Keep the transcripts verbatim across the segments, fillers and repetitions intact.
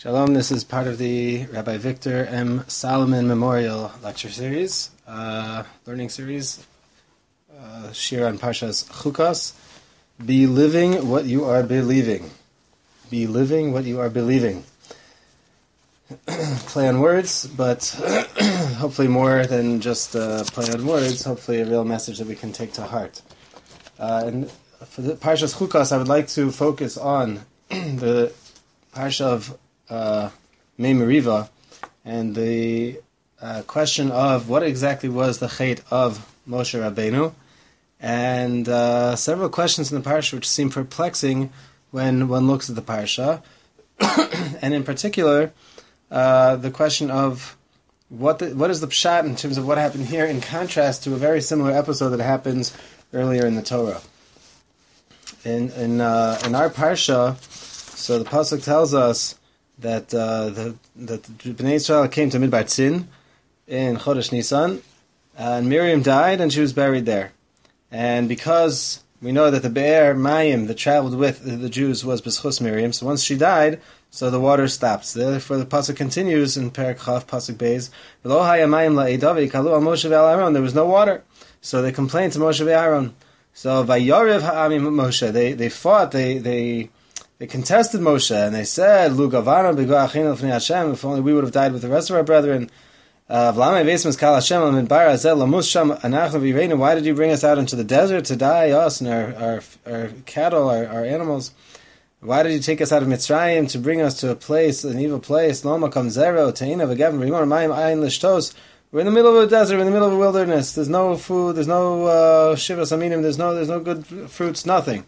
Shalom, this is part of the Rabbi Victor M. Solomon Memorial Lecture Series, uh, learning series, uh, Shir on Parshas Chukas. Be living what you are believing. Be living what you are believing. Play on words, but hopefully more than just uh, play on words, hopefully a real message that we can take to heart. Uh, and for the Parshas Chukas, I would like to focus on the Parsha of Uh, Mei Meriva, and the uh, question of what exactly was the chait of Moshe Rabbeinu, and uh, several questions in the parsha which seem perplexing when one looks at the parsha, and in particular, uh, the question of what the, what is the pshat in terms of what happened here, in contrast to a very similar episode that happens earlier in the Torah. In in uh, in our parsha, so the pasuk tells us that uh, the that the Bnei Israel came to Midbar Tzin in Chodesh Nisan, and Miriam died, and she was buried there. And because we know that the Be'er Mayim that traveled with the Jews was B'schus Miriam, so once she died, so the water stops. Therefore, the pasuk continues in Perek Chaf, pasuk Beis, V'lo haya mayim la'edav yikalu al Moshe ve'al Aaron. There was no water, so they complained to Moshe ve'Aaron. So Vayorev ha'amim Moshe. They they fought. They they. They contested Moshe, and they said, "Lugavana b'go'achinu l'fnei Hashem." If only we would have died with the rest of our brethren. V'lamei v'esmas kal Hashem l'midbar hazeh lamus sham anachnu v'yireinu. Why did you bring us out into the desert to die, us and our our, our cattle, our, our animals? Why did you take us out of Mitzrayim to bring us to a place, an evil place? Lo makam zero teina v'gavim v'yimor mayim ayin l'shtos. We're in the middle of a desert. We're in the middle of a wilderness. There's no food. There's no uh, shivas aminim. There's no there's no good fruits. Nothing.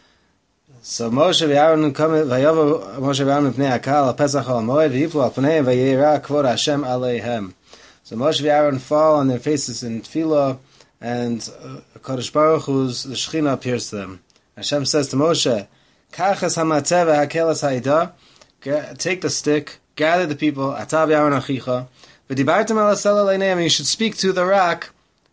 So Moshe v'Aaron come v'yavo Moshe v'Aaron mipnei hakal al Pesach al Moed v'yiplu al pnei v'yira kvod Hashem aleihem. So Moshe v'Aaron fall on their faces in tefillah, and uh, Kodesh Baruch Hu's the Shechina appears to them. Hashem says to Moshe, "Kachas hamatzeh v'hakelas ha'ida." Take the stick, gather the people. Ata v'Aaron achicha v'dibartem al asela leineim. And you should speak to the rock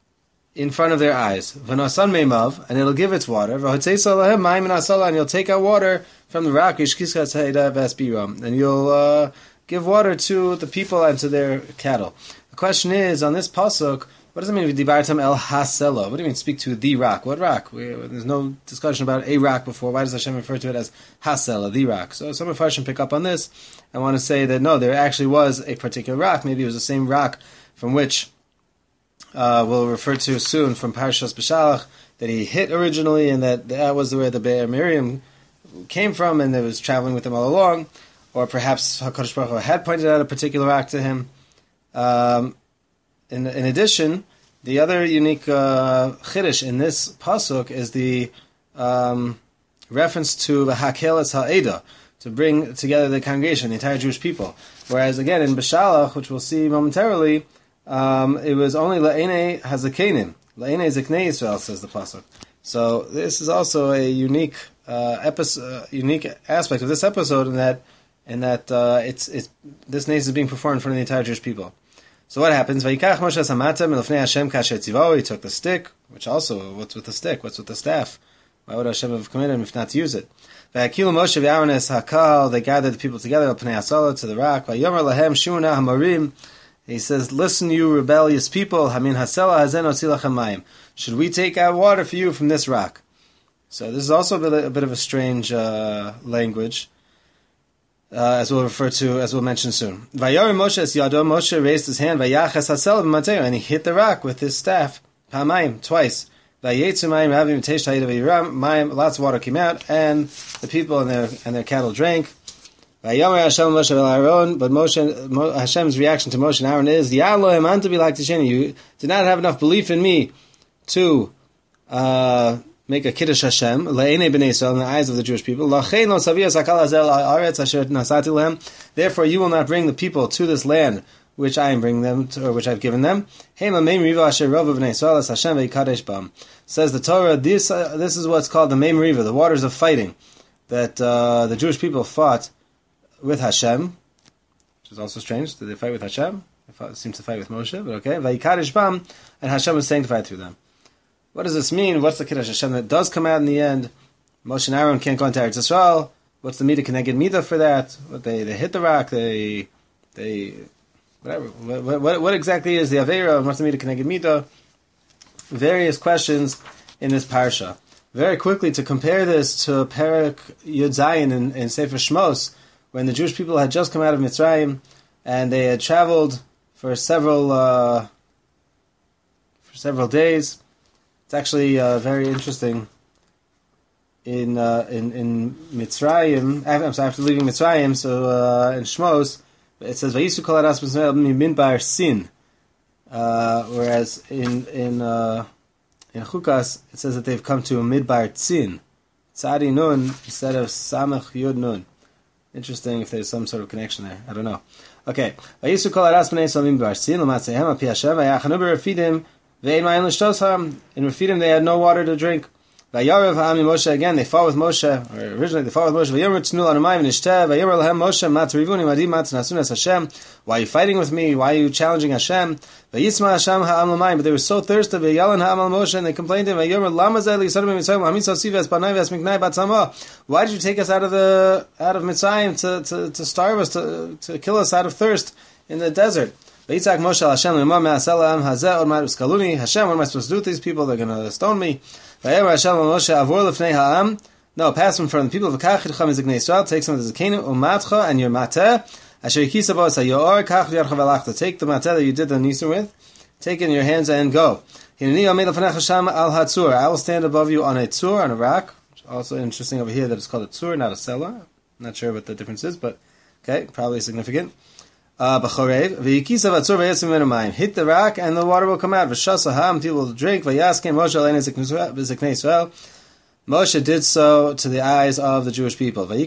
in front of their eyes. V'nasan meimav, and it'll give its water. V'hotzei lahem mayim v'nasala, and you'll take out water from the rock. Yishkiskas ha'ida v'asbiram, and you'll uh, give water to the people and to their cattle. The question is, on this pasuk, what does it mean v'dibartem el hasela? What do you mean speak to the rock? What rock? We, there's no discussion about a rock before. Why does Hashem refer to it as hasela, the rock? So some of Farshim pick up on this. I want to say that no, there actually was a particular rock. Maybe it was the same rock from which Uh, we'll refer to soon from Parshas B'Shalach that he hit originally, and that that was where the Be'er Miriam came from, and it was traveling with him all along. Or perhaps HaKadosh Baruch Hu had pointed out a particular rock to him. Um, in, in addition, the other unique uh, chiddush in this pasuk is the um, reference to the Hakelas Ha'eda, to bring together the congregation, the entire Jewish people. Whereas again in B'Shalach, which we'll see momentarily, Um, it was only la'enei hazakenim, la'enei ziknei Yisrael, says the pasuk. So this is also a unique uh, episode, uh, unique aspect of this episode, in that, in that uh, it's it's this nace is being performed in front of the entire Jewish people. So what happens? Vayikach Moshe samata milofnei Hashem kasher tzivo. He took the stick, which also, what's with the stick? What's with the staff? Why would Hashem have commanded him if not to use it? Vayakilu Moshe v'Aaron es hakal. They gathered the people together, pnei hasala, to the rock. Vayomer lahem shuna hamarim. He says, "Listen, you rebellious people. Hamin hasela hazen otzilachem mayim. Should we take out water for you from this rock?" So this is also a bit, a bit of a strange uh, language, uh, as we'll refer to, as we'll mention soon. Vayorim Moshe es yado. Moshe raised his hand, vayachas hasela b'mateo, and he hit the rock with his staff, hamayim, twice. Vayetzu mayim havim tesh ha'ida v'yiram. Mayim, lots of water came out, and the people and their and their cattle drank. Vayomer Hashem Moshe Aaron, but Moshe, Mo, Hashem's reaction to Moshe and Aaron is, "Ya'alohem anta bilak tisheni." You did not have enough belief in me to uh, make a kiddush Hashem le'enei bnei Yisrael, in the eyes of the Jewish people. Lachein lo saviyas hakal hazel ha'aretz asher nasati lehem. Therefore, you will not bring the people to this land which I am bringing them to, or which I've given them. Heim meim riva asher rova bnei Yisrael es Hashem ve'yikadesh bam. Says the Torah. This uh, this is what's called the meim riva, the waters of fighting, that uh, the Jewish people fought with Hashem, which is also strange. Did they fight with Hashem? They seem to fight with Moshe, but okay. Vayikadesh bam, and Hashem was sanctified through them. What does this mean? What's the Kiddush Hashem that does come out in the end? Moshe and Aaron can't go into Eretz Yisrael. What's the Mida Keneged Mida for that? What they, they hit the rock, they, they, whatever. What, what, what exactly is the Aveira, and what's the Mida Keneged Mida? Various questions in this parsha. Very quickly, to compare this to Perek Yud Zayin in, in Sefer Shmos, when the Jewish people had just come out of Mitzrayim, and they had traveled for several, uh, for several days. It's actually uh, very interesting. In uh, in in Mitzrayim, I'm sorry, after leaving Mitzrayim, so uh, in Shmos, it says Vayisu kol hadas b'Yisrael midbar sin, uh, whereas in in uh, in Chukas it says that they've come to a midbar tzin, tzadi nun instead of samach yud nun. Interesting if there's some sort of connection there. I don't know. Okay, Vayisu kol hadas b'Yisrael midbar sin l'matzehem api Hashem vayachanu b'Refidim ve'ein mayim l'shtosam. In Refidim they had no water to drink. Vayarav ha'ami Moshe, again, they fought with Moshe, or originally they fought with Moshe. Vayomer t'nu lanu mayim v'nishteh, vayomer lahem Moshe, ma t'rivuni madi ma t'nasun es Hashem. Why are you fighting with me? Why are you challenging Hashem? Vayisma Hashem ha'am l'mayim, but they were so thirsty, vayalan ha'am al Moshe, and they complained to him, vayomer lama zeh li'yisadu b'mitzrayim, ha'min sasiv es banai v'es miknai batzama. Why did you take us out of the, out of Mitzrayim to, to, to starve us, to, to kill us out of thirst in the desert? Vayitzak Moshe al Hashem, l'mah me'asel ha'am hazeh od ma'at uskaluni. Hashem, what am I supposed to do with these people? They're going to stone me. No, pass them in front of the people of Israel. Take some of the zakenu umatcha and your mateh. Asher yikisa bo sayor kach yarcha velachta. Take the mateh that you did the nisur with. Take it in your hands and go. I will stand above you on a tzur, on a rock. Also interesting over here that it's called a tzur, not a cellar. Not sure what the difference is, but okay, probably significant. Uh, hit the rock and the water will come out. People will drink. Moshe did so to the eyes of the Jewish people. The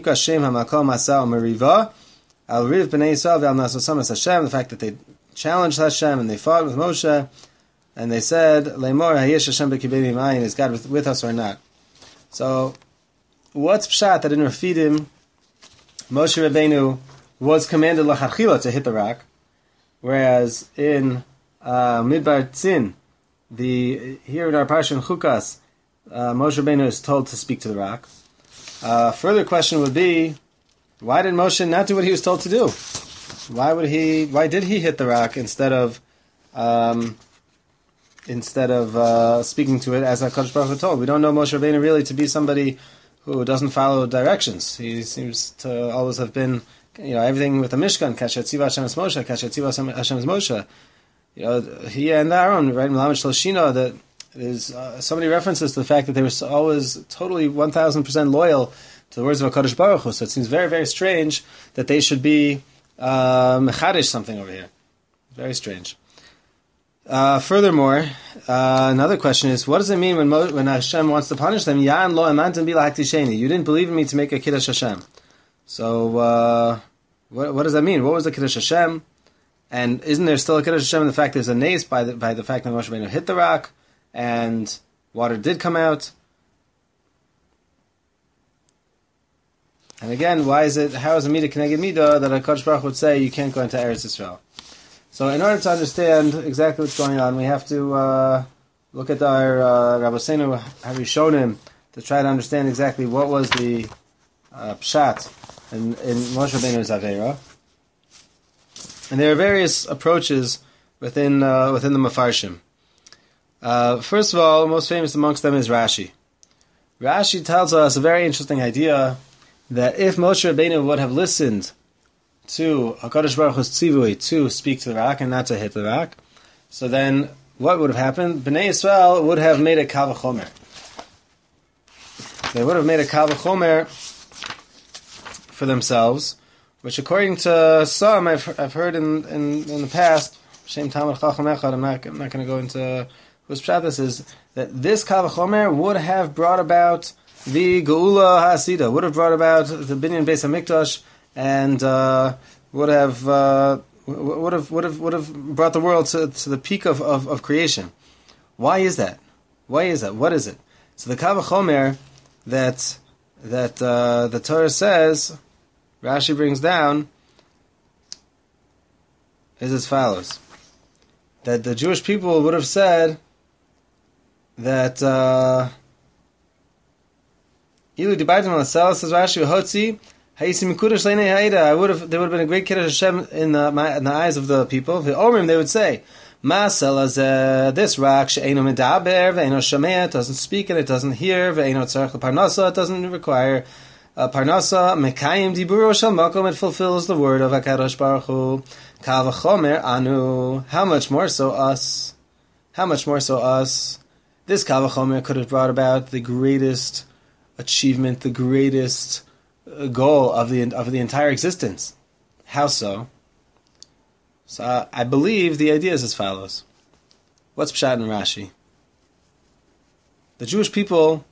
fact that they challenged Hashem and they fought with Moshe and they said, is God with, with us or not? So, what's pshat that in Refidim, Moshe Rabbeinu was commanded lachachila to hit the rock, whereas in uh, Midbar Tzin, the here in our parsha in Chukas, uh, Moshe Rabbeinu is told to speak to the rock. Uh, further question would be, why did Moshe not do what he was told to do? Why would he? Why did he hit the rock instead of um, instead of uh, speaking to it as HaKadosh Baruch Hu told? We don't know Moshe Rabbeinu really to be somebody who doesn't follow directions. He seems to always have been, you know, everything with the Mishkan, Kasher Tziva Hashem es Moshe, Kasher Tziva Hashem es Moshe. You know, he and Aaron, right, in Lamed Shloshina, that there's uh, so many references to the fact that they were always totally one thousand percent loyal to the words of HaKadosh Baruch Hu. So it seems very, very strange that they should be mechadish uh, something over here. Very strange. Uh, furthermore, uh, another question is, what does it mean when Mo- when Hashem wants to punish them? Ya'an lo emantem bi lahaktisheni. You didn't believe in me to make a kiddush Hashem. So, uh, what, what does that mean? What was the Kiddush Hashem? And isn't there still a Kiddush Hashem in the fact there's a nace by the, by the fact that Moshe Rabbeinu hit the rock and water did come out? And again, why is it, how is a Midah Keneged Midah that HaKadosh Baruch Hu would say you can't go into Eretz Yisrael? So in order to understand exactly what's going on, we have to uh, look at our uh, Rabbeinu Harishonim to try to understand exactly what was the uh, pshat in, in Moshe Rabbeinu's Aveira. And there are various approaches within uh, within the Mefarshim. Uh, first of all, most famous amongst them is Rashi. Rashi tells us a very interesting idea that if Moshe Rabbeinu would have listened to HaKadosh Baruch Hu's tzivui to speak to the rock and not to hit the rock, so then what would have happened? Bnei Yisrael would have made a kal v'chomer. They would have made a kal v'chomer for themselves, which according to some I've, I've heard in, in, in the past, Shem Talmud Chacham Echad, I'm not, I'm not going to go into whose pshat this is, that this kal v'chomer would have brought about the Geula HaSida, would have brought about the Binyan Beis HaMikdash, and uh, would have uh, would have would have would have brought the world to, to the peak of, of, of creation. Why is that? Why is that? What is it? So the kal v'chomer that that uh, the Torah says, Rashi brings down, is as follows: that the Jewish people would have said that uh, Ilu dibartim al asel, says Rashi, v'hotzi, ha'isi mikudash leinei ha'ida. I would have, there would have been a great kiddush Hashem in the, my, in the eyes of the people. V'omrim, they would say, Ma selazeh, this rock, she'eino medaber, ve'eino shameh, it doesn't speak and it doesn't hear, ve'eino tzarech l'parnasa, it doesn't require uh, parnasa, mekayim diburo shel makom, it fulfills the word of HaKadosh Baruch Hu. Kal v'chomer anu, how much more so us? How much more so us? This Kal v'chomer could have brought about the greatest achievement, the greatest goal of the of the entire existence. How so? So uh, I believe the idea is as follows. What's Pshat in Rashi? The Jewish people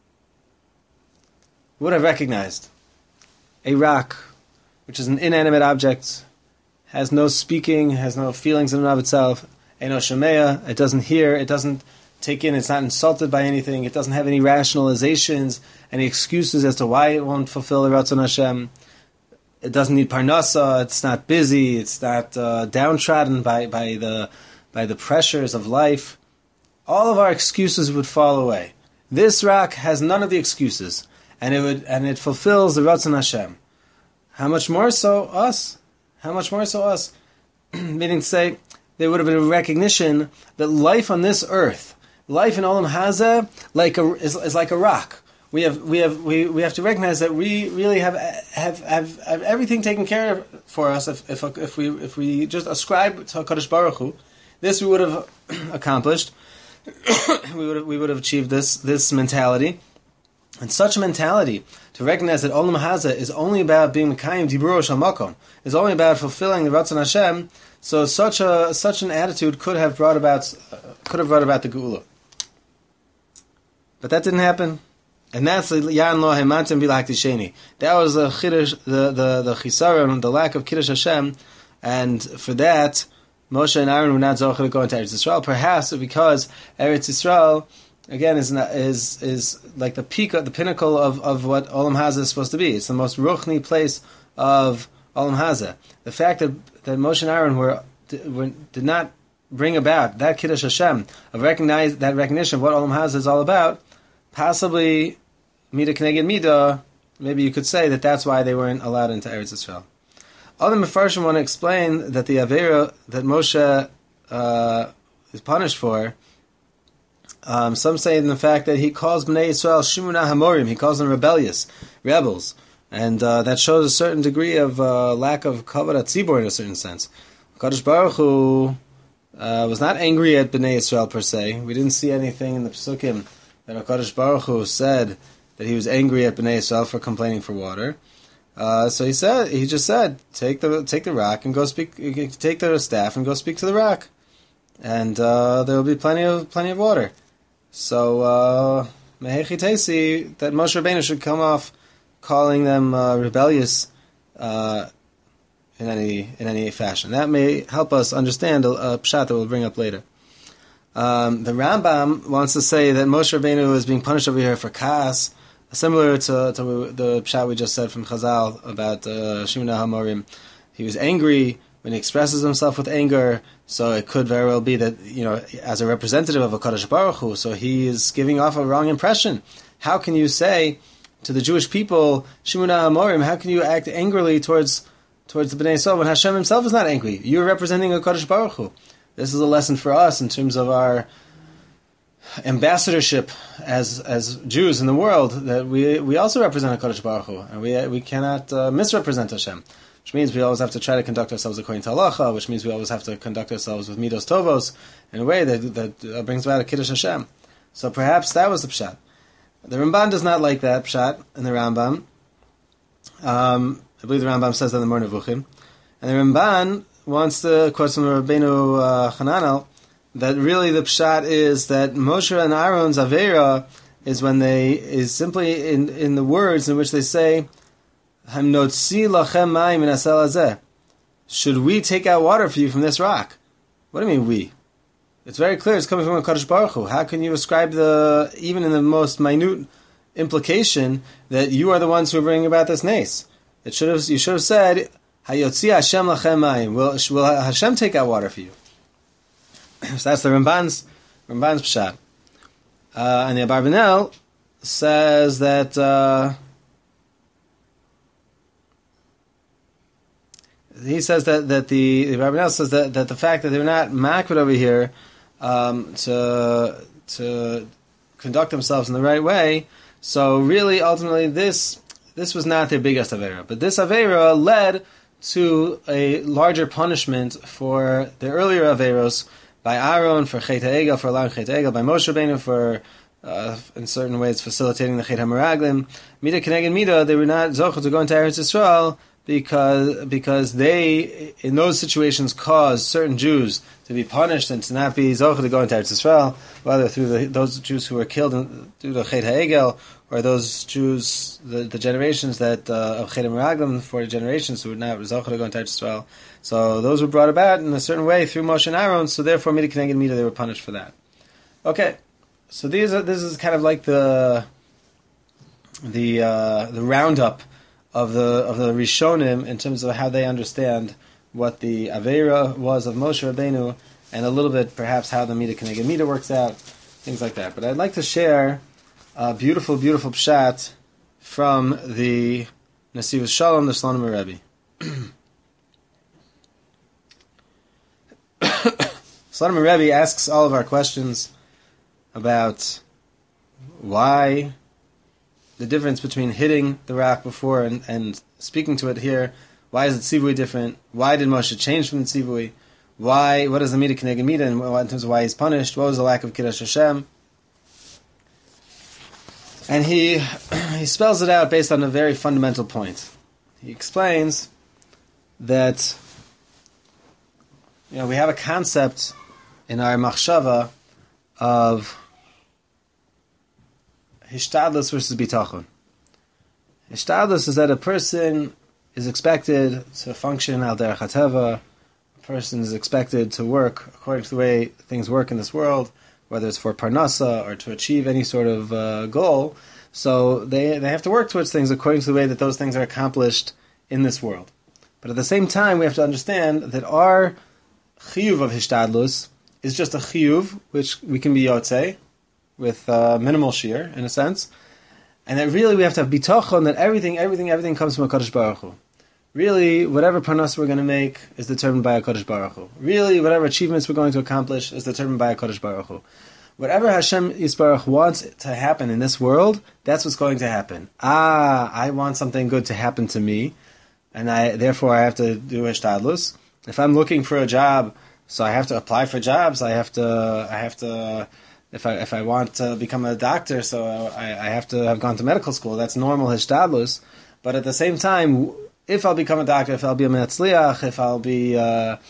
would have recognized a rock, which is an inanimate object, has no speaking, has no feelings in and of itself, Eino Shemea, it doesn't hear, it doesn't take in, it's not insulted by anything, it doesn't have any rationalizations, any excuses as to why it won't fulfill the Ratzon Hashem. It doesn't need parnasa, it's not busy, it's not uh, downtrodden by, by the by the pressures of life. All of our excuses would fall away. This rock has none of the excuses, and it would and it fulfills the Ratzon Hashem. How much more so us? How much more so us? Meaning to say, there would have been a recognition that life on this earth, life in Olam Hazeh, like a, is, is like a rock. We have we have we, we have to recognize that we really have have, have, have everything taken care of for us if if if we if we just ascribe to HaKadosh Baruch Hu. This we would have accomplished. we would have, we would have achieved this this mentality, and such a mentality to recognize that Olam Hazeh is only about being Mekayim Diburo Shel Makom, is only about fulfilling the Ratzon Hashem. So such a such an attitude could have brought about uh, could have brought about the Geula, but that didn't happen. And that's the Yan Lo Hemantim Bilhaktisheni. That was the chiddush, the the the chisaron, the lack of kiddush Hashem, and for that Moshe and Aaron were not zocheh to go into Eretz Yisrael. Perhaps because Eretz Yisrael again is not, is is like the peak, the pinnacle of, of what Olam Hazeh is supposed to be. It's the most ruchni place of Olam Hazeh. The fact that that Moshe and Aaron were, were did not bring about that kiddush Hashem of recognize that recognition of what Olam Hazeh is all about. Possibly, Mida Kneged Mida, maybe you could say that that's why they weren't allowed into Eretz Yisrael. Other Mefarshim want to explain that the Avera that Moshe uh, is punished for, um, some say in the fact that he calls Bnei Yisrael Shimuna Hamorim, he calls them rebellious, rebels, and uh, that shows a certain degree of uh, lack of Kavod HaTzibur in a certain sense. Kadosh Baruch Hu uh, was not angry at Bnei Yisrael per se. We didn't see anything in the Pesukim that HaKadosh Baruch Hu said that he was angry at Bnei Yisrael for complaining for water. Uh, so he said, he just said, take the take the rock and go speak. Take the staff and go speak to the rock, and uh, there will be plenty of plenty of water. So Mehechi Teisi, that Moshe Rabbeinu should come off calling them uh, rebellious uh, in any in any fashion. That may help us understand a, a pshat that we'll bring up later. Um, the Rambam wants to say that Moshe Rabbeinu is being punished over here for kas, similar to, to the pshat we just said from Chazal about uh, Shimona Hamorim. He was angry when he expresses himself with anger, so it could very well be that, you know, as a representative of HaKadosh Baruch Hu, so he is giving off a wrong impression. How can you say to the Jewish people, Shimona Hamorim, how can you act angrily towards towards the Bnei Yisrael when Hashem himself is not angry? You're representing HaKadosh Baruch Hu. This is a lesson for us in terms of our ambassadorship as as Jews in the world, that we we also represent HaKadosh Baruch Hu, and we we cannot uh, misrepresent Hashem, which means we always have to try to conduct ourselves according to halacha, which means we always have to conduct ourselves with midos tovos in a way that that uh, brings about a kiddush Hashem. So perhaps that was the pshat. The Ramban does not like that pshat in the Rambam. Um, I believe the Rambam says that in the Mor Nevuchim, and the Ramban wants to quote from Rabbeinu uh, Hananel that really the pshat is that Moshe and Aaron's avera is when they is simply in in the words in which they say, "Hamnotzi lachem mayim min hasel hazeh." Should we take out water for you from this rock? What do you mean we? It's very clear. It's coming from HaKadosh Baruch Hu. How can you ascribe the even in the most minute implication that you are the ones who are bringing about this nace? It should have you should have said, Hayotzi Hashem lachem mayim. Will will Hashem take out water for you? So that's the Ramban's Ramban's pshat. Uh, and the Abarbanel says that uh, he says that that the, the Rabbi Nel says that, that the fact that they're not makbid over here um, to to conduct themselves in the right way. So really, ultimately, this this was not their biggest avera, but this avera led to a larger punishment for the earlier averos by Aaron for Chet HaEgel, for allowing Chet HaEgel, by Moshe Rabbeinu for, uh, in certain ways, facilitating the Chet HaMeraglim. Mida Keneged Mida, they were not zochah to go into Eretz Yisrael because because they, in those situations, caused certain Jews to be punished and to not be zochah to go into Eretz Yisrael, whether through the, those Jews who were killed in, due to Chet HaEgel, or those Jews, the, the generations that uh, of Chet HaMeraglim, forty generations who were not zochah to go into Eretz Yisrael. So those were brought about in a certain way through Moshe and Aaron. So therefore, Mida Keneged Mida, they were punished for that. Okay, so these are this is kind of like the the uh, the roundup of the of the Rishonim in terms of how they understand what the Aveira was of Moshe Rabbeinu, and a little bit perhaps how the Mida Keneged Mida works out, things like that. But I'd like to share a beautiful, beautiful pshat from the Nesivos Shalom, the Slonim Rebbe. Slonim Rebbe asks all of our questions about why the difference between hitting the rock before and, and speaking to it here. Why is the tzivui different? Why did Moshe change from the tzivui? Why? What is the Mida Keneged Mida in terms of why he's punished? What was the lack of Kiddush Hashem? And he he spells it out based on a very fundamental point. He explains that, you know, we have a concept in our machshava of hishtadlus versus bitachon. Hishtadlus is that a person is expected to function al derech hateva. A person is expected to work according to the way things work in this world, whether it's for parnasa or to achieve any sort of uh, goal. So they they have to work towards things according to the way that those things are accomplished in this world. But at the same time, we have to understand that our chiyuv of hishtadlus is just a chiyuv, which we can be yotzei, with uh, minimal shear, in a sense. And that really we have to have bitachon, that everything, everything, everything comes from HaKadosh Baruch Hu. Really, whatever parnas we're going to make is determined by HaKadosh Baruch Hu. Really, whatever achievements we're going to accomplish is determined by HaKadosh Baruch Hu. Whatever Hashem Yisbarach wants to happen in this world, that's what's going to happen. Ah, I want something good to happen to me, and I therefore I have to do hishtadlus. If I'm looking for a job, so I have to apply for jobs. I have to, I have to, if I if I want to become a doctor, so I, I have to have gone to medical school. That's normal hishtadlus. But at the same time, if I'll become a doctor, if I'll be a metzliach, if I'll be, uh,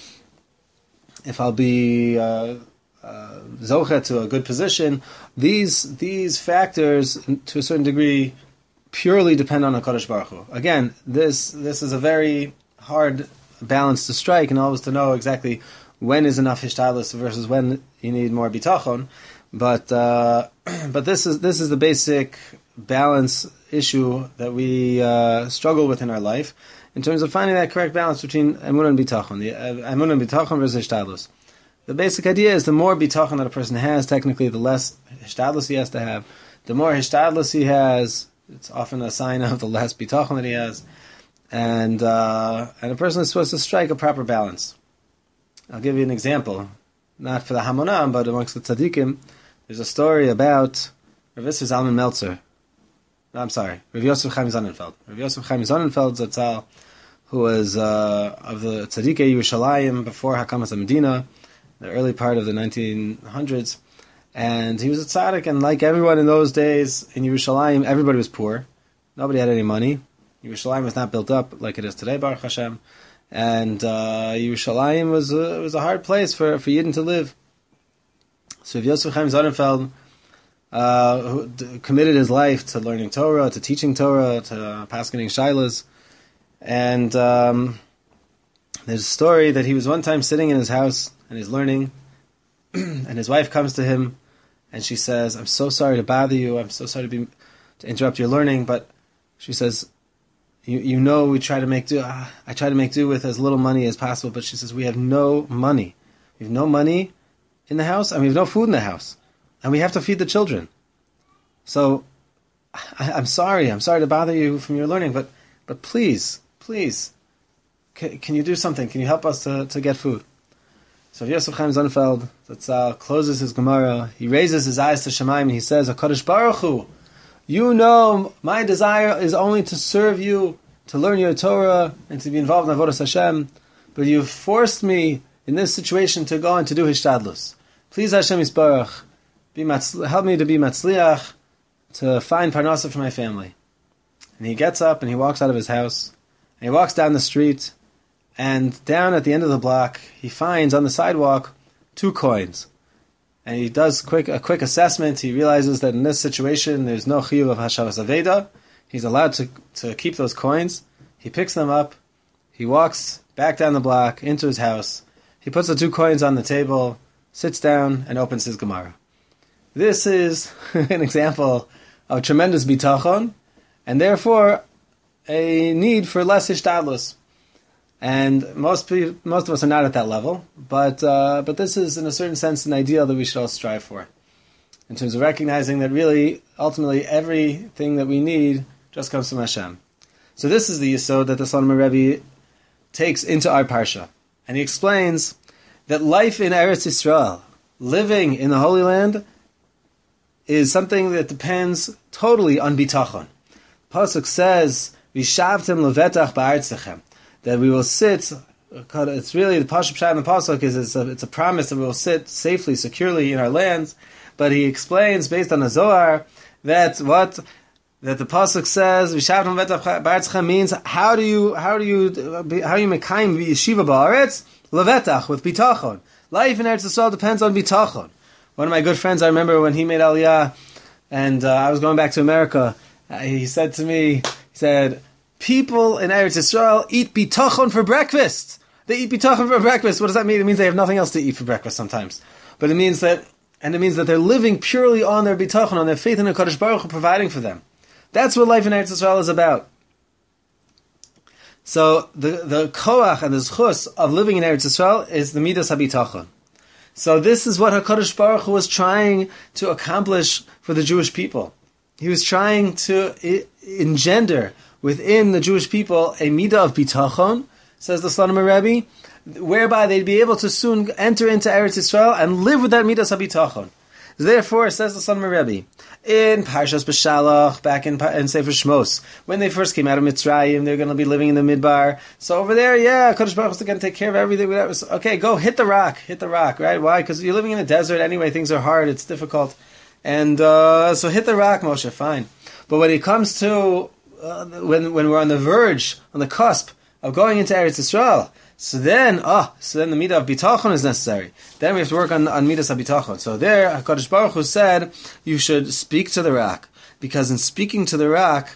if I'll be uh, uh, zocha to a good position, these these factors, to a certain degree, purely depend on HaKadosh Baruch Hu. Again, this this is a very hard balance to strike, and always to know exactly when is enough hishtadlus versus when you need more bitachon. But uh, but this is this is the basic balance issue that we uh, struggle with in our life, in terms of finding that correct balance between emunah and bitachon, the uh, emunah and bitachon versus hishtadlus. The basic idea is the more bitachon that a person has, technically, the less hishtadlus he has to have. The more hishtadlus he has, it's often a sign of the less bitachon that he has, and uh, and a person is supposed to strike a proper balance. I'll give you an example, not for the Hamonam, but amongst the tzaddikim. There's a story about Rav Yisrael Zalman Meltzer. No, I'm sorry, Rav Yosef Chaim Sonnenfeld. Rav Yosef Chaim Sonnenfeld Zatzal, who was uh, of the Tzaddikei Yerushalayim before Hakamas Medina, the early part of the nineteen hundreds, and he was a tzaddik, and like everyone in those days in Yerushalayim, everybody was poor. Nobody had any money. Yerushalayim was not built up like it is today, Baruch Hashem, and uh, Yerushalayim was a, was a hard place for, for Yidden to live. So Yosef Chaim Sonnenfeld uh, who d- committed his life to learning Torah, to teaching Torah, to uh, paskening shilas, and um, there's a story that he was one time sitting in his house and he's learning, and his wife comes to him and she says, "I'm so sorry to bother you. I'm so sorry to be to interrupt your learning," but she says, You you know we try to make do. Uh, I try to make do with as little money as possible, but she says we have no money. We have no money in the house, and we have no food in the house, and we have to feed the children. So I, I'm sorry, I'm sorry to bother you from your learning, but but please, please, can, can you do something? Can you help us to, to get food? So Yosef Chaim Sonnenfeld Zatzal closes his Gemara. He raises his eyes to Shemaim and he says, HaKadosh Baruch Hu, you know my desire is only to serve you, to learn your Torah, and to be involved in Avodas Hashem, but you've forced me in this situation to go and to do Hishtadlus. Please Hashem Yisbarach, be matzl- help me to be Matzliach, to find Parnasa for my family. And he gets up and he walks out of his house, and he walks down the street, and down at the end of the block, he finds on the sidewalk two coins. And he does quick a quick assessment. He realizes that in this situation, there's no chiyuv of Hashavas Aveda. He's allowed to, to keep those coins. He picks them up. He walks back down the block into his house. He puts the two coins on the table, sits down, and opens his Gemara. This is an example of tremendous bitachon, and therefore a need for less hishtadlus. And most people, most of us are not at that level, but uh, but this is, in a certain sense, an ideal that we should all strive for, in terms of recognizing that really, ultimately, everything that we need just comes from Hashem. So this is the yesod that the Slonim Rebbe takes into our parsha, and he explains that life in Eretz Yisrael, living in the Holy Land, is something that depends totally on bitachon. Pasuk says, "Vishavtem levetach ba'artzechem," that we will sit. It's really the pasuk pshat in the pasuk is it's a, it's a promise that we will sit safely, securely in our lands. But he explains based on the Zohar that what that the pasuk says "Vishavtem levetach ba'artzechem" means how do you how do you how do you mekayim yeshiva ba'aretz levetach with bitachon. Life in Eretz Yisrael depends on bitachon. One of my good friends, I remember when he made Aliyah, and uh, I was going back to America. Uh, he said to me, he said, "People in Eretz Yisrael eat bitachon for breakfast. They eat bitachon for breakfast. What does that mean? It means they have nothing else to eat for breakfast sometimes. But it means that, and it means that they're living purely on their bitachon, on their faith in the Kadosh Baruch Hu providing for them. That's what life in Eretz Yisrael is about. So the the koach and the zchus of living in Eretz Yisrael is the midas habitachon. So this is what HaKadosh Baruch Hu was trying to accomplish for the Jewish people. He was trying to I- engender within the Jewish people a midah of bitachon, says the Slonim Rebbe, whereby they'd be able to soon enter into Eretz Yisrael and live with that midas habitachon. Therefore, says the Slonim Rebbe, in Parshas Beshalach, back in, in Sefer Shmos, when they first came out of Mitzrayim, they're going to be living in the Midbar. So over there, yeah, Kadosh Baruch Hu is going to take care of everything. Okay, go hit the rock, hit the rock, right? Why? Because you're living in a desert anyway. Things are hard. It's difficult, and uh, so hit the rock, Moshe. Fine. But when it comes to uh, when when we're on the verge, on the cusp of going into Eretz Yisrael, so then, ah, oh, so then the midah of bitachon is necessary. Then we have to work on, on midas habitachon. So there, HaKadosh Baruch Hu said, you should speak to the rock. Because in speaking to the rock,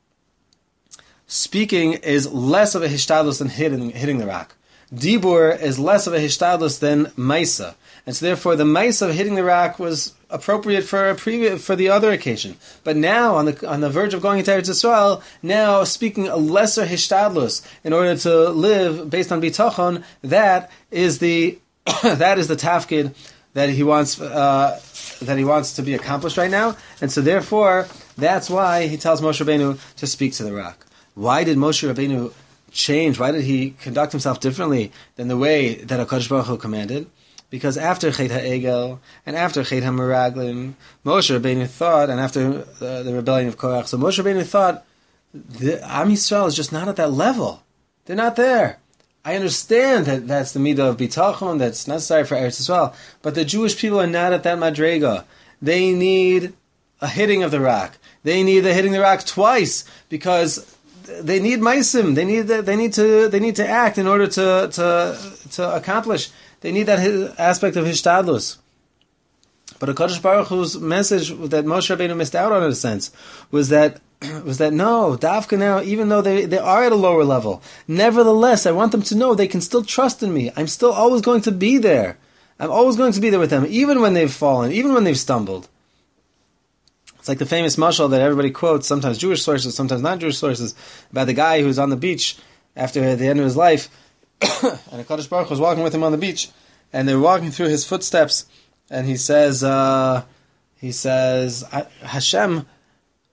speaking is less of a hishtadlus than hitting, hitting the rock. Dibur is less of a hishtadlus than maisa. And so therefore the maisa of hitting the rock was appropriate for a previous, for the other occasion. But now, on the on the verge of going into Eretz Yisrael, now speaking a lesser hishtadlus in order to live based on bitachon, that is the that is the tafkid that he wants uh, that he wants to be accomplished right now. And so therefore, that's why he tells Moshe Rabbeinu to speak to the rock. Why did Moshe Rabbeinu change? Why did he conduct himself differently than the way that HaKadosh Baruch Hu commanded? Because after Chet HaEgel and after Chet HaMeraglim, Moshe Rabbeinu thought, and after uh, the rebellion of Korach, so Moshe Rabbeinu thought, the Am Yisrael is just not at that level. They're not there. I understand that that's the midah of bitachon that's necessary for Eretz Yisrael, but the Jewish people are not at that madrega. They need a hitting of the rock. They need the hitting the rock twice because they need maisim. They need the, they need to they need to act in order to to to accomplish. They need that aspect of hishtadlus. But HaKadosh Baruch Hu's message that Moshe Rabbeinu missed out on, in a sense, was that was that no, Davka now, even though they, they are at a lower level, nevertheless, I want them to know they can still trust in me. I'm still always going to be there. I'm always going to be there with them, even when they've fallen, even when they've stumbled. It's like the famous mashal that everybody quotes, sometimes Jewish sources, sometimes non-Jewish sources, about the guy who's on the beach after the end of his life, and HaKadosh Baruch Hu was walking with him on the beach, and they're walking through his footsteps, and he says, uh, he says, Hashem,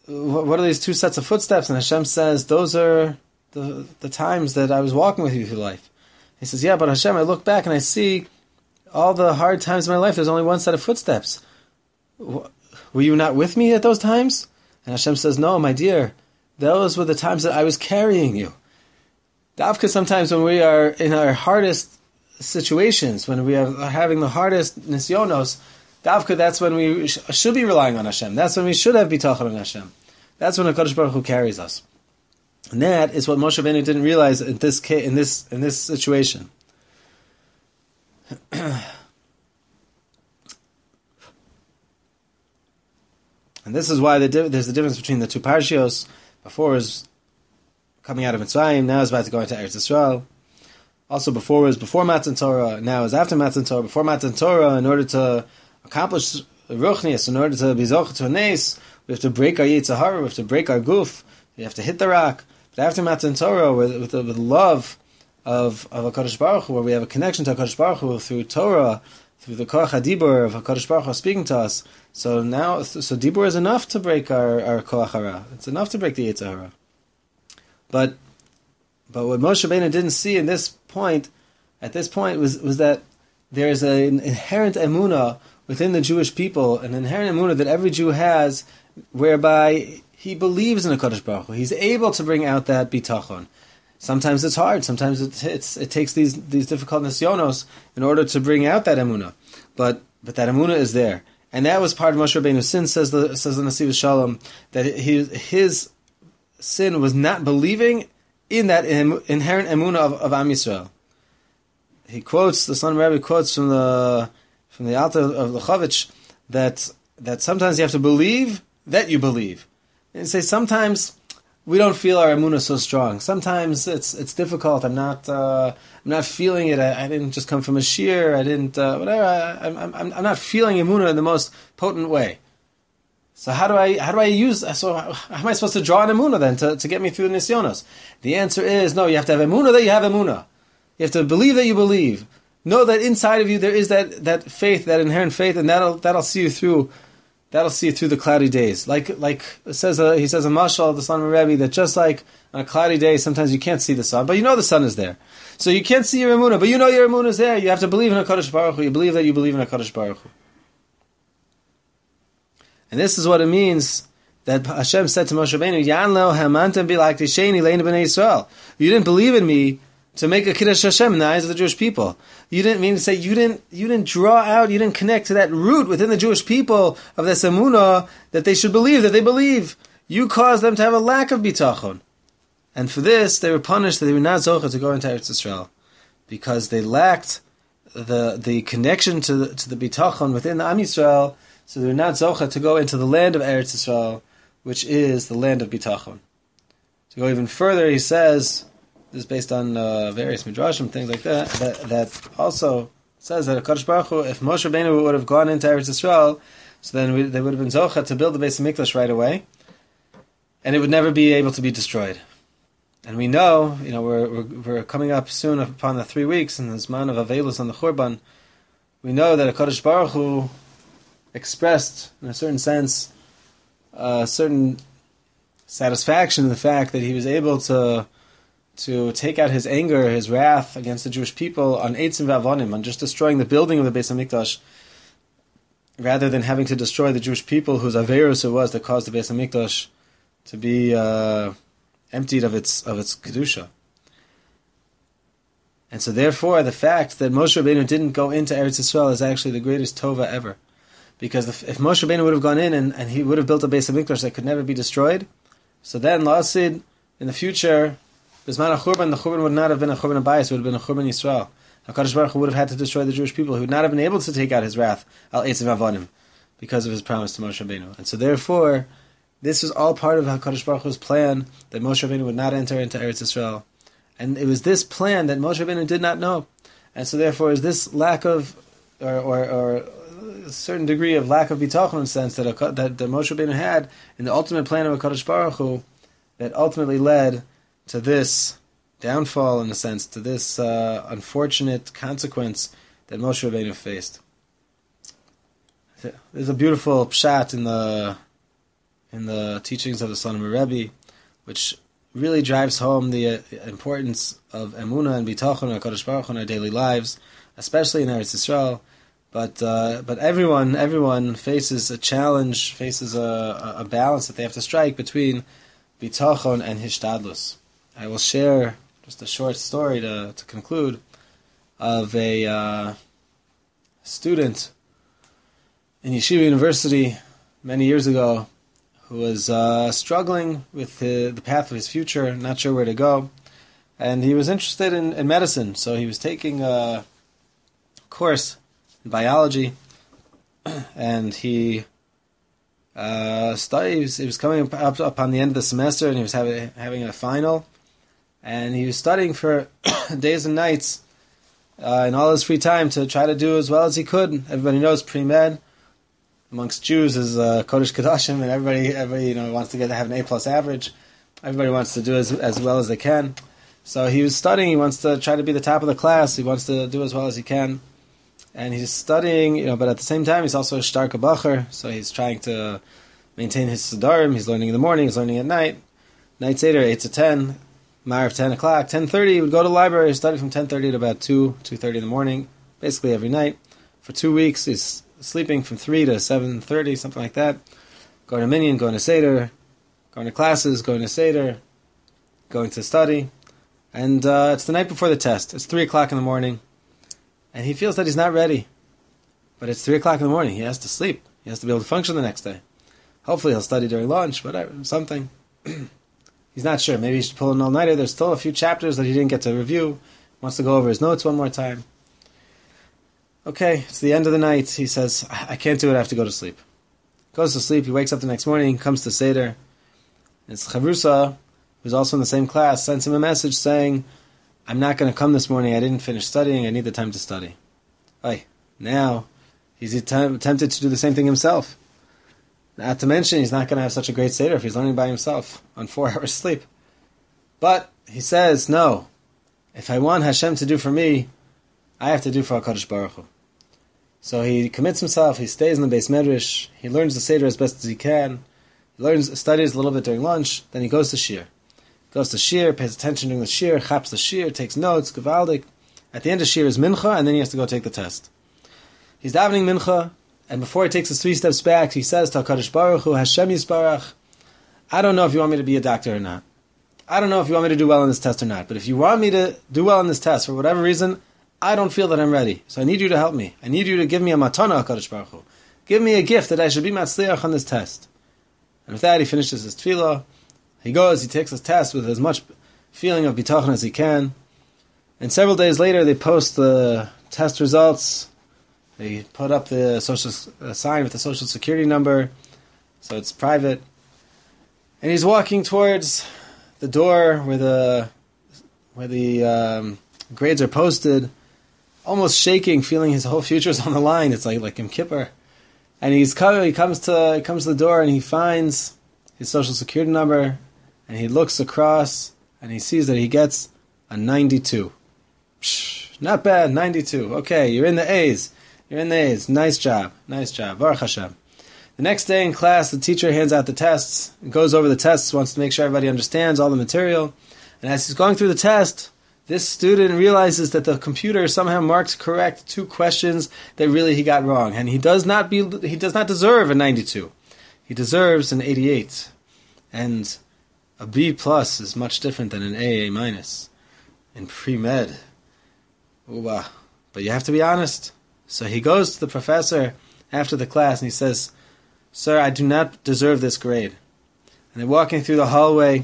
what are these two sets of footsteps? And Hashem says, those are the the times that I was walking with you through life. He says, yeah, but Hashem, I look back and I see all the hard times of my life. There's only one set of footsteps. Were you not with me at those times? And Hashem says, no, my dear, those were the times that I was carrying you. Davka, sometimes when we are in our hardest situations, when we are having the hardest nisyonos, Davka, that's when we sh- should be relying on Hashem. That's when we should have bitachon on Hashem. That's when HaKadosh Baruch Hu carries us. And that is what Moshe Rabbeinu didn't realize in this case, in this in this situation. And this is why the di- there's a difference between the two parshios. Before was coming out of Mitzrayim, now is about to go into Eretz Yisrael. Also, before was before Matan Torah, now is after Matan Torah. Before Matan Torah, in order to accomplish Ruchnius, in order to be Zoch to a Nes, we have to break our Yetzer Hara, we have to break our Guf, we have to hit the rock. But after Matan Torah, with, with, the, with the love of, of HaKadosh Baruch Hu, where we have a connection to HaKadosh Baruch Hu through Torah, through the Koach HaDibur of HaKadosh Baruch Hu speaking to us, so now, so Dibur is enough to break our, our Koach Hara. It's enough to break the Yetzer Hara. But, but what Moshe Rabbeinu didn't see in this point, at this point, was, was that there is an inherent emunah within the Jewish people, an inherent emunah that every Jew has, whereby he believes in HaKadosh Baruch Hu. He's able to bring out that bitachon. Sometimes it's hard. Sometimes it, it's, it takes these these difficult nisyonos in order to bring out that emunah. But but that emunah is there, and that was part of Moshe Rabbeinu's sin. Says the says the Nasiv Shalom that he, his sin was not believing in that inherent emunah of, of Am Yisrael. He quotes the Son of Rabbi quotes from the from the Alta of Lechovich that that sometimes you have to believe that you believe. And say sometimes we don't feel our emunah so strong. Sometimes it's it's difficult. I'm not uh, I'm not feeling it. I, I didn't just come from a shir. I didn't uh, whatever. I, I'm I'm I'm not feeling emunah in the most potent way. So how do I how do I use? So how, how am I supposed to draw an emunah then to, to get me through the nisyonos? The answer is no. You have to have emunah that you have emunah. You have to believe that you believe. Know that inside of you there is that, that faith, that inherent faith, and that'll that'll see you through. That'll see you through the cloudy days. Like like it says uh, he says a mashal, the son of Rebbe, that just like on a cloudy day, sometimes you can't see the sun, but you know the sun is there. So you can't see your emunah, but you know your emunah is there. You have to believe in HaKadosh Baruch Hu. You believe that you believe in HaKadosh Baruch Hu. And this is what it means that Hashem said to Moshe Rabbeinu, Yan lo hamantem bi like tisheni lein b'nei Yisrael. You didn't believe in me to make a Kiddush Hashem in the eyes of the Jewish people. You didn't mean to say, you didn't you didn't draw out, you didn't connect to that root within the Jewish people of this emunah that they should believe, that they believe. You caused them to have a lack of bitachon. And for this, they were punished that they were not zochah to go into Eretz Yisrael. Because they lacked the the connection to the, to the bitachon within the Am Yisrael, so they were not zochah to go into the land of Eretz Yisrael, which is the land of bitachon. To go even further, he says, this is based on uh, various midrashim, things like that, that, that also says that HaKadosh Baruch Hu, if Moshe Rabbeinu would have gone into Eretz Yisrael, so then we, they would have been zochah to build the Beis HaMikdash right away, and it would never be able to be destroyed. And we know, you know, we're we're, we're coming up soon upon the three weeks in the Zman of Avelus on the Churban. We know that HaKadosh Baruch Hu expressed, in a certain sense, a certain satisfaction in the fact that he was able to to take out his anger, his wrath against the Jewish people on Eitzim V'Avonim, on just destroying the building of the Beis HaMikdash, rather than having to destroy the Jewish people whose Averos it was that caused the Beis HaMikdash to be uh, emptied of its of its Kedusha. And so therefore, the fact that Moshe Rabbeinu didn't go into Eretz Yisrael is actually the greatest tova ever. Because if, if Moshe Rabbeinu would have gone in and, and he would have built a Beis HaMikdash that could never be destroyed, so then, La'asid, in the future, Bisman HaChurban, the Churban would not have been a Churban Abayis, it would have been a Churban Yisrael. HaKadosh Baruch Hu would have had to destroy the Jewish people, who would not have been able to take out his wrath, Al Eitzim Avonim, because of his promise to Moshe Rabbeinu. And so therefore, this was all part of HaKadosh Baruch Hu's plan, that Moshe Rabbeinu would not enter into Eretz Yisrael. And it was this plan that Moshe Rabbeinu did not know. And so therefore, is this lack of, or, or, or a certain degree of lack of bitachon, in the sense that, that, that Moshe Rabbeinu had in the ultimate plan of HaKadosh Baruch Hu, that ultimately led to this downfall, in a sense, to this uh, unfortunate consequence that Moshe Rabbeinu faced. There's a beautiful pshat in the in the teachings of the Slonimer Rebbe, which really drives home the uh, importance of Emunah and Bitachon and HaKadosh Baruch Hu in our daily lives, especially in Eretz Yisrael. But uh, but everyone everyone faces a challenge, faces a, a balance that they have to strike between Bitachon and Hishtadlus. I will share just a short story to, to conclude of a uh, student in Yeshiva University many years ago who was uh, struggling with the, the path of his future, not sure where to go. And he was interested in, in medicine, so he was taking a course in biology, and he uh, studied, he was, he was coming up, up on the end of the semester, and he was having, having a final, and he was studying for days and nights uh, in all his free time to try to do as well as he could. Everybody knows pre-med amongst Jews is uh, Kodesh Kodashim, and everybody, everybody, you know, wants to get to have an A plus average. Everybody wants to do as as well as they can. So he was studying. He wants to try to be the top of the class. He wants to do as well as he can, and he's studying. You know, but at the same time, he's also a stark bacher. So he's trying to maintain his siddharim. He's learning in the morning. He's learning at night. Night seder eight to ten. Ma'ariv ten o'clock. Ten thirty. He would go to the library. Study from ten thirty to about two two thirty in the morning, basically every night for two weeks. He's sleeping from three to seven thirty, something like that. Going to minyan, going to seder, going to classes, going to seder, going to study, and uh, it's the night before the test. It's three o'clock in the morning, and he feels that he's not ready. But it's three o'clock in the morning. He has to sleep. He has to be able to function the next day. Hopefully, he'll study during lunch, whatever, something. He's not sure. Maybe he should pull an all-nighter. There's still a few chapters that he didn't get to review. He wants to go over his notes one more time. Okay, it's the end of the night. He says, I can't do it, I have to go to sleep. Goes to sleep, he wakes up the next morning, comes to Seder. His Chavrusa, who's also in the same class, sends him a message saying, I'm not going to come this morning, I didn't finish studying, I need the time to study. Oy, now, he's att- tempted to do the same thing himself. Not to mention, he's not going to have such a great Seder if he's learning by himself on four hours sleep. But he says, no, if I want Hashem to do for me, I have to do for HaKadosh Baruch Hu. So he commits himself, he stays in the Beis Medrash, he learns the Seder as best as he can, he learns, studies a little bit during lunch, then he goes to Shir. Goes to Shir, pays attention during the Shir, chaps the Shir, takes notes, Gavaldik. At the end of Shir is Mincha, and then he has to go take the test. He's davening Mincha, and before he takes his three steps back, he says to HaKadosh Baruch Hu, Hashem Yisbarach, I don't know if you want me to be a doctor or not. I don't know if you want me to do well on this test or not, but if you want me to do well on this test, for whatever reason, I don't feel that I'm ready. So I need you to help me. I need you to give me a matana, HaKadosh Baruch Hu. Give me a gift that I should be matzliach on this test. And with that, he finishes his tefillah. He goes, he takes his test with as much feeling of bitachon as he can. And several days later, they post the test results. They put up the social uh, sign with the social security number, so it's private. And he's walking towards the door where the where the um, grades are posted, almost shaking, feeling his whole future is on the line. It's like like Yom Kippur. And he's coming, he comes to he comes to the door and he finds his social security number, and he looks across and he sees that he gets a ninety-two. Psh, not bad, ninety-two. Okay, you're in the A's. You're in the A's. Nice job. Nice job. Baruch Hashem. The next day in class, the teacher hands out the tests, goes over the tests, wants to make sure everybody understands all the material. And as he's going through the test, this student realizes that the computer somehow marked correct two questions that really he got wrong, and he does not be he does not deserve a ninety-two. He deserves an eighty-eight, and a B plus is much different than an A, A minus in pre-med. Ooh, but you have to be honest. So he goes to the professor after the class and he says, "Sir, I do not deserve this grade." And they're walking through the hallway,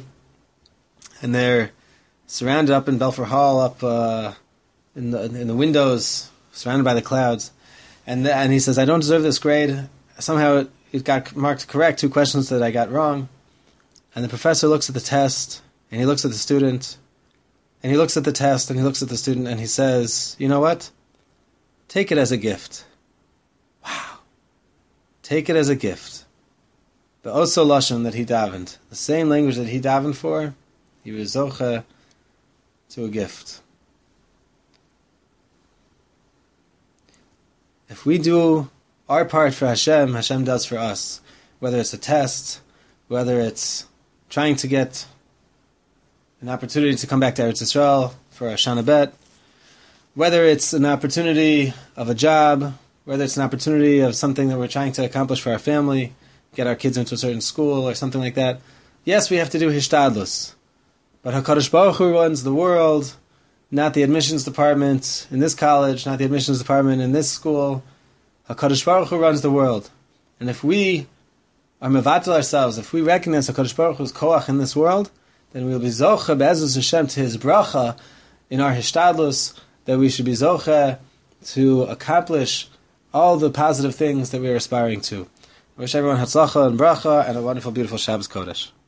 and they're surrounded up in Belfer Hall, up uh, in the in the windows, surrounded by the clouds. And the, and he says, "I don't deserve this grade. Somehow it, it got marked correct, two questions that I got wrong." And the professor looks at the test, and he looks at the student, and he looks at the test, and he looks at the student, and he says, "You know what? Take it as a gift." Wow. Take it as a gift. The Oso Lashon that he davened, the same language that he davened for, he was zoche to a gift. If we do our part for Hashem, Hashem does for us. Whether it's a test, whether it's trying to get an opportunity to come back to Eretz Yisrael for a Shana Bet, whether it's an opportunity of a job, whether it's an opportunity of something that we're trying to accomplish for our family, get our kids into a certain school or something like that. Yes, we have to do hishtadlus. But HaKadosh Baruch Hu runs the world, not the admissions department in this college, not the admissions department in this school. HaKadosh Baruch Hu runs the world. And if we are mevatel ourselves, if we recognize HaKadosh Baruch Hu's koach in this world, then we will be zoche be'ezus Hashem to His bracha in our hishtadlus, that we should be zoche to accomplish all the positive things that we are aspiring to. I wish everyone hatzlacha and bracha and a wonderful, beautiful Shabbos Kodesh.